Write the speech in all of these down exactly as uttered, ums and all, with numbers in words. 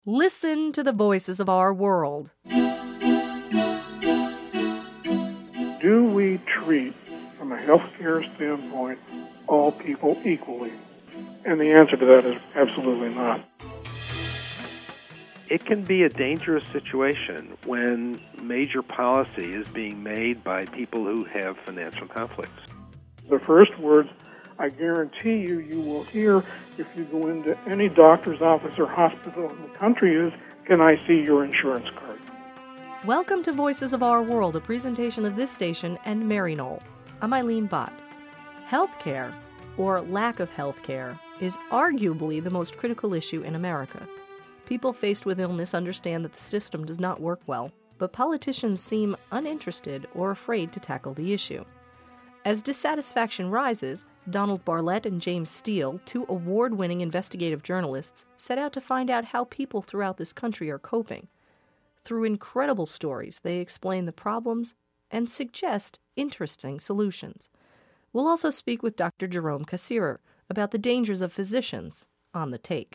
Listen to the voices of our world. Do we treat, from a healthcare standpoint, all people equally? And the answer to that is absolutely not. It can be a dangerous situation when major policy is being made by people who have financial conflicts. The first words I guarantee you you will hear if you go into any doctor's office or hospital in the country is, "Can I see your insurance card?" Welcome to Voices of Our World, a presentation of this station and Mary Knoll. I'm Eileen Bott. Healthcare, or lack of healthcare, is arguably the most critical issue in America. People faced with illness understand that the system does not work well, but politicians seem uninterested or afraid to tackle the issue. As dissatisfaction rises, Donald Barlett and James Steele, two award-winning investigative journalists, set out to find out how people throughout this country are coping. Through incredible stories, they explain the problems and suggest interesting solutions. We'll also speak with Doctor Jerome Kassirer about the dangers of physicians on the take.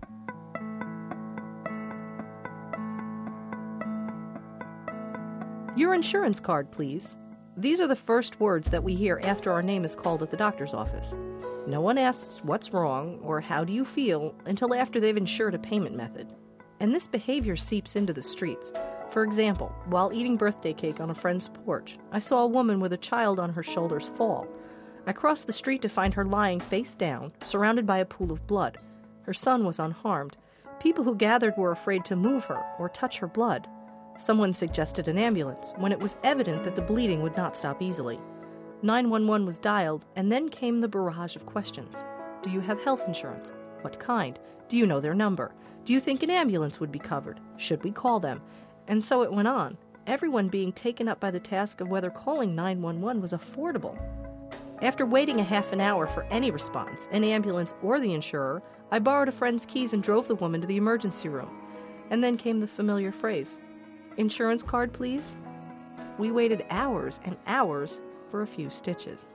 Your insurance card, please. These are the first words that we hear after our name is called at the doctor's office. No one asks what's wrong or how do you feel until after they've insured a payment method. And this behavior seeps into the streets. For example, while eating birthday cake on a friend's porch, I saw a woman with a child on her shoulders fall. I crossed the street to find her lying face down, surrounded by a pool of blood. Her son was unharmed. People who gathered were afraid to move her or touch her blood. Someone suggested an ambulance when it was evident that the bleeding would not stop easily. nine one one was dialed, and then came the barrage of questions. Do you have health insurance? What kind? Do you know their number? Do you think an ambulance would be covered? Should we call them? And so it went on, everyone being taken up by the task of whether calling nine one one was affordable. After waiting a half an hour for any response, an ambulance or the insurer, I borrowed a friend's keys and drove the woman to the emergency room. And then came the familiar phrase, "Insurance card, please?" We waited hours and hours for a few stitches.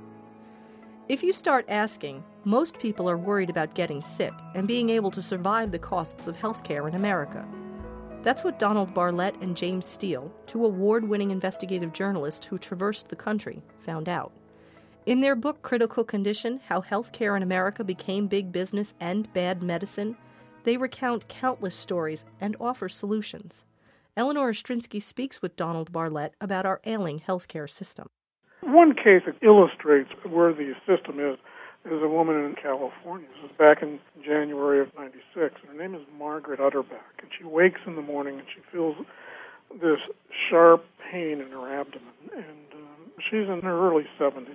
If you start asking, most people are worried about getting sick and being able to survive the costs of healthcare in America. That's what Donald Barlett and James Steele, two award-winning investigative journalists who traversed the country, found out. In their book Critical Condition: How Healthcare in America Became Big Business and Bad Medicine, they recount countless stories and offer solutions. Eleanor Ostrinsky speaks with Donald Barlett about our ailing healthcare system. One case that illustrates where the system is is a woman in California. This was back in January of ninety-six. Her name is Margaret Utterback, and she wakes in the morning and she feels this sharp pain in her abdomen, and um, she's in her early seventies.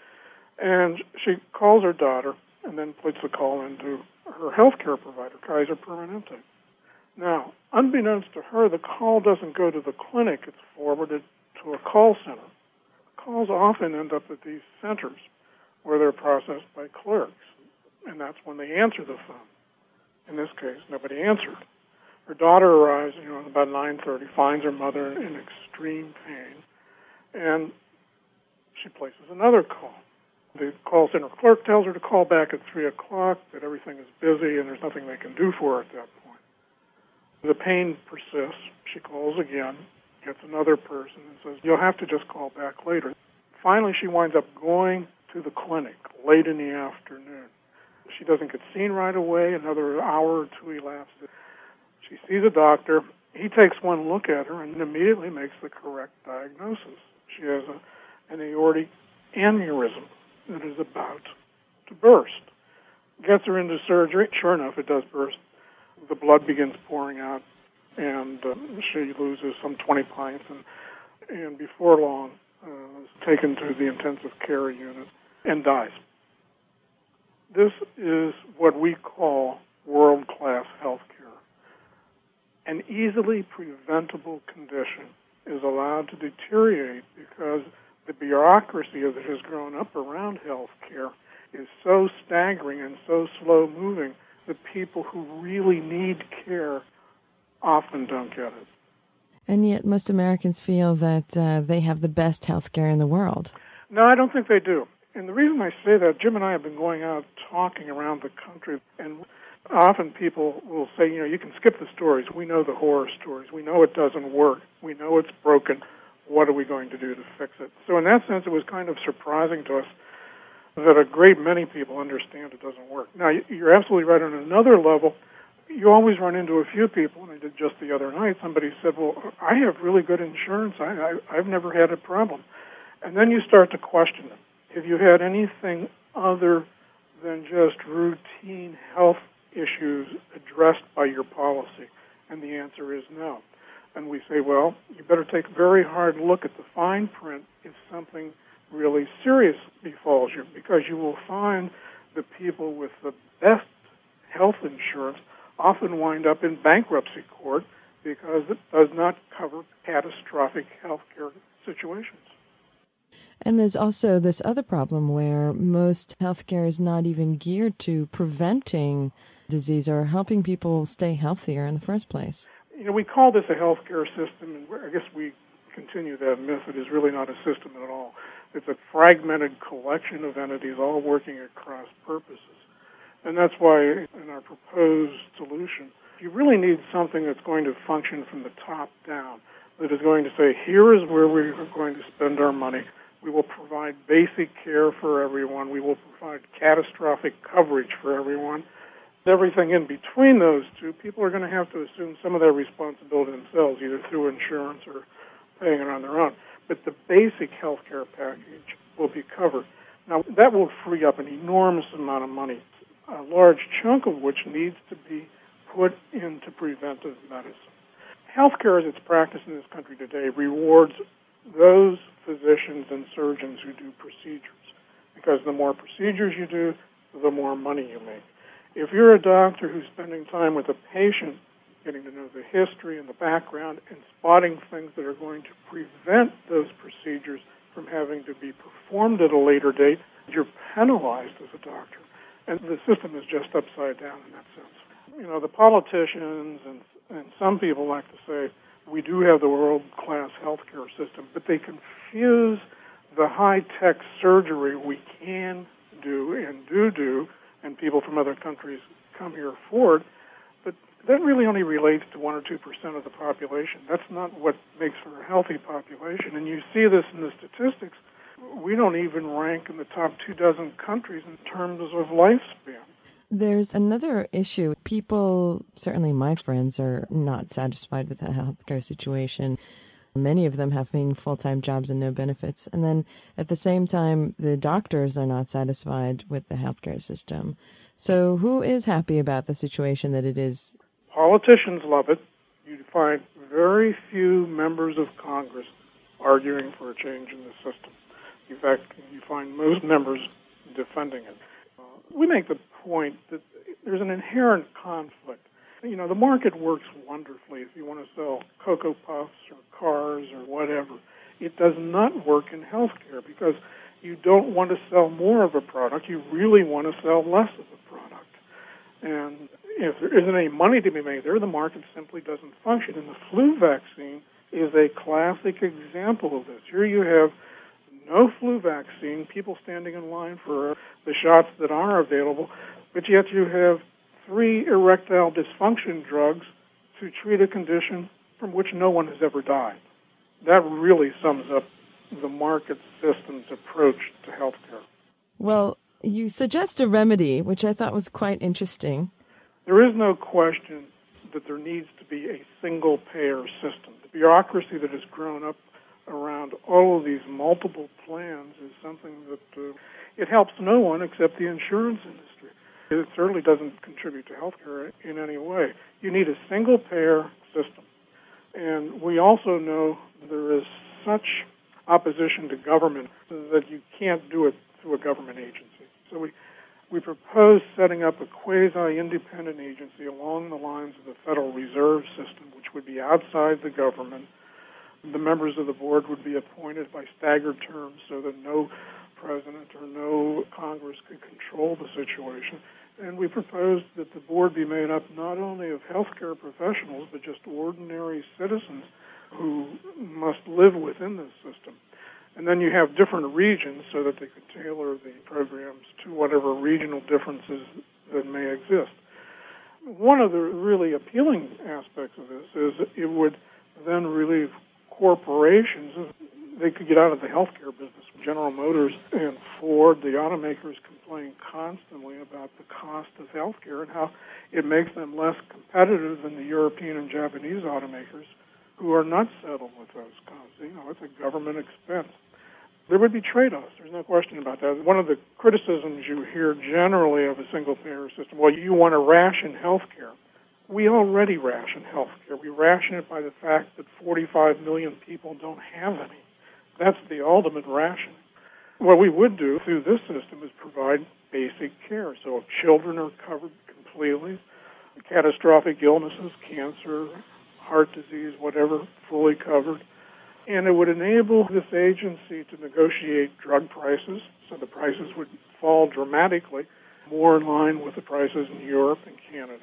And she calls her daughter and then puts the call into her healthcare provider, Kaiser Permanente. Now, unbeknownst to her, the call doesn't go to the clinic. It's forwarded to a call center. Calls often end up at these centers where they're processed by clerks, and that's when they answer the phone. In this case, nobody answered. Her daughter arrives, you know, at about nine thirty, finds her mother in extreme pain, and she places another call. The call center clerk tells her to call back at three o'clock, that everything is busy and there's nothing they can do for her at that point. The pain persists. She calls again, gets another person, and says, "You'll have to just call back later." Finally, she winds up going to the clinic late in the afternoon. She doesn't get seen right away. Another hour or two elapses. She sees a doctor. He takes one look at her and immediately makes the correct diagnosis. She has a, an aortic aneurysm that is about to burst. Gets her into surgery. Sure enough, it does burst. The blood begins pouring out, and uh, she loses some twenty pints, and, and before long uh, is taken to the intensive care unit and dies. This is what we call world-class health care. An easily preventable condition is allowed to deteriorate because the bureaucracy that has grown up around health care is so staggering and so slow-moving that people who really need care often don't get it. And yet most Americans feel that uh, they have the best health care in the world. No, I don't think they do. And the reason I say that, Jim and I have been going out talking around the country, and Often people will say, you know, you can skip the stories. We know the horror stories. We know it doesn't work. We know it's broken. What are we going to do to fix it? So in that sense, it was kind of surprising to us that a great many people understand it doesn't work. Now, you're absolutely right on another level. You always run into a few people, and I did just the other night, somebody said, well, I have really good insurance. I, I, I've never had a problem. And then you start to question them. Have you had anything other than just routine health issues addressed by your policy? And the answer is no. And we say, well, you better take a very hard look at the fine print if something really serious befalls you, because you will find the people with the best health insurance often wind up in bankruptcy court because it does not cover catastrophic health care situations. And there's also this other problem where most healthcare is not even geared to preventing disease or helping people stay healthier in the first place. You know, we call this a healthcare system, and I guess we continue that myth. It is really not a system at all. It's a fragmented collection of entities all working at cross purposes. And that's why in our proposed solution, you really need something that's going to function from the top down, that is going to say, here is where we are going to spend our money. We will provide basic care for everyone. We will provide catastrophic coverage for everyone. Everything in between those two, people are going to have to assume some of their responsibility themselves, either through insurance or paying it on their own. But the basic health care package will be covered. Now, that will free up an enormous amount of money, a large chunk of which needs to be put into preventive medicine. Healthcare, as it's practiced in this country today, rewards those physicians and surgeons who do procedures, because the more procedures you do, the more money you make. If you're a doctor who's spending time with a patient, getting to know the history and the background, and spotting things that are going to prevent those procedures from having to be performed at a later date, you're penalized as a doctor. And the system is just upside down in that sense. You know, the politicians and, and some people like to say, we do have the world-class healthcare system, but they confuse the high-tech surgery we can do and do do, and people from other countries come here for it, but that really only relates to one or two percent of the population. That's not what makes for a healthy population, and you see this in the statistics. We don't even rank in the top two dozen countries in terms of lifespan. There's another issue. People, certainly my friends, are not satisfied with the healthcare situation. Many of them having full-time jobs and no benefits. And then at the same time, the doctors are not satisfied with the healthcare system. So who is happy about the situation that it is? Politicians love it. You find very few members of Congress arguing for a change in the system. In fact, you find most members defending it. Uh, we make the point that there's an inherent conflict. You know, the market works wonderfully if you want to sell Cocoa Puffs or cars or whatever. It does not work in healthcare because you don't want to sell more of a product. You really want to sell less of a product. And if there isn't any money to be made there, the market simply doesn't function. And the flu vaccine is a classic example of this. Here you have no flu vaccine, people standing in line for the shots that are available, but yet you have three erectile dysfunction drugs to treat a condition from which no one has ever died. That really sums up the market system's approach to healthcare. Well, you suggest a remedy, which I thought was quite interesting. There is no question that there needs to be a single-payer system. The bureaucracy that has grown up around all of these multiple plans is something that uh, it helps no one except the insurance industry. It certainly doesn't contribute to healthcare in any way. You need a single-payer system. And we also know there is such opposition to government that you can't do it through a government agency. So we, we propose setting up a quasi-independent agency along the lines of the Federal Reserve System, which would be outside the government. The members of the board would be appointed by staggered terms so that no president or no Congress could control the situation. And we proposed that the board be made up not only of healthcare professionals, but just ordinary citizens who must live within this system. And then you have different regions so that they could tailor the programs to whatever regional differences that may exist. One of the really appealing aspects of this is that it would then relieve corporations. They could get out of the healthcare business. General Motors and Ford, the automakers, complain constantly about the cost of healthcare and how it makes them less competitive than the European and Japanese automakers, who are not settled with those costs. You know, it's a government expense. There would be trade-offs. There's no question about that. One of the criticisms you hear generally of a single-payer system, well, you want to ration healthcare. We already ration healthcare. We ration it by the fact that forty-five million people don't have any. That's the ultimate rationing. What we would do through this system is provide basic care. So if children are covered completely, catastrophic illnesses, cancer, heart disease, whatever, fully covered. And it would enable this agency to negotiate drug prices, so the prices would fall dramatically, more in line with the prices in Europe and Canada.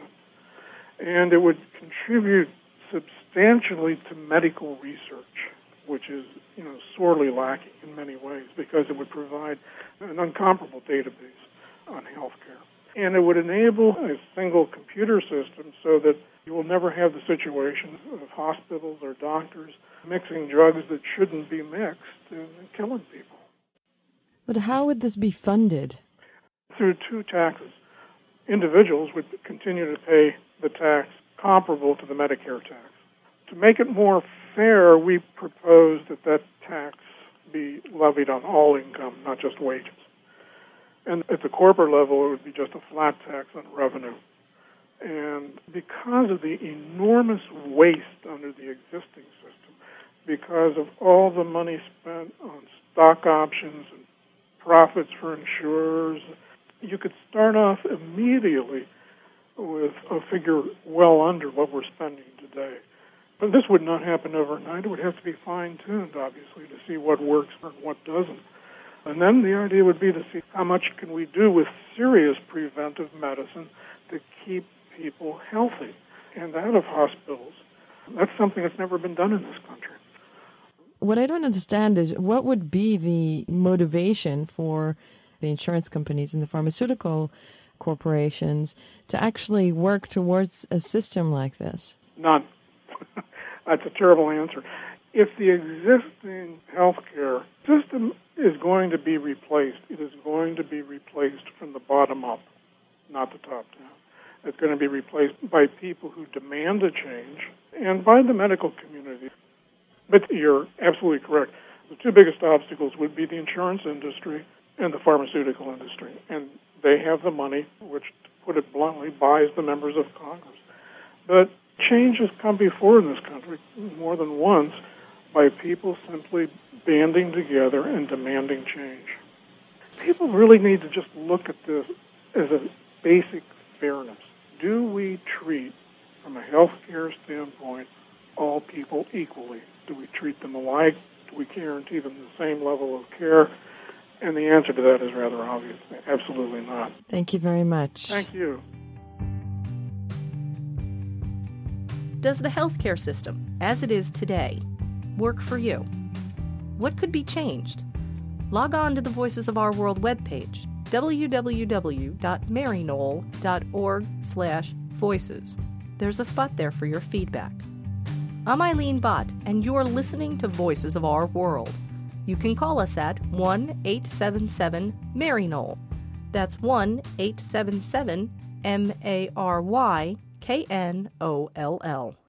And it would contribute substantially to medical research, which is, you know, sorely lacking in many ways, because it would provide an incomparable database on healthcare. And it would enable a single computer system so that you will never have the situation of hospitals or doctors mixing drugs that shouldn't be mixed and killing people. But how would this be funded? Through two taxes. Individuals would continue to pay the tax comparable to the Medicare tax. To make it more fair, we propose that that tax be levied on all income, not just wages. And at the corporate level, it would be just a flat tax on revenue. And because of the enormous waste under the existing system, because of all the money spent on stock options and profits for insurers, you could start off immediately with a figure well under what we're spending today. But this would not happen overnight. It would have to be fine-tuned, obviously, to see what works and what doesn't. And then the idea would be to see how much can we do with serious preventive medicine to keep people healthy and out of hospitals. That's something that's never been done in this country. What I don't understand is what would be the motivation for the insurance companies and the pharmaceutical corporations to actually work towards a system like this? None. That's a terrible answer. If the existing healthcare system is going to be replaced, it is going to be replaced from the bottom up, not the top down. It's going to be replaced by people who demand a change and by the medical community. But you're absolutely correct. The two biggest obstacles would be the insurance industry and the pharmaceutical industry. And they have the money, which, to put it bluntly, buys the members of Congress. But change has come before in this country more than once by people simply banding together and demanding change. People really need to just look at this as a basic fairness. Do we treat, from a healthcare standpoint, all people equally? Do we treat them alike? Do we guarantee them the same level of care? And the answer to that is rather obvious. Absolutely not. Thank you very much. Thank you. Does the healthcare system, as it is today, work for you? What could be changed? Log on to the Voices of Our World webpage, w w w dot maryknoll dot org slash voices. There's a spot there for your feedback. I'm Eileen Bott, and you're listening to Voices of Our World. You can call us at one eight seven seven Mary Knoll. That's one eight seven seven M A R Y K N O L L.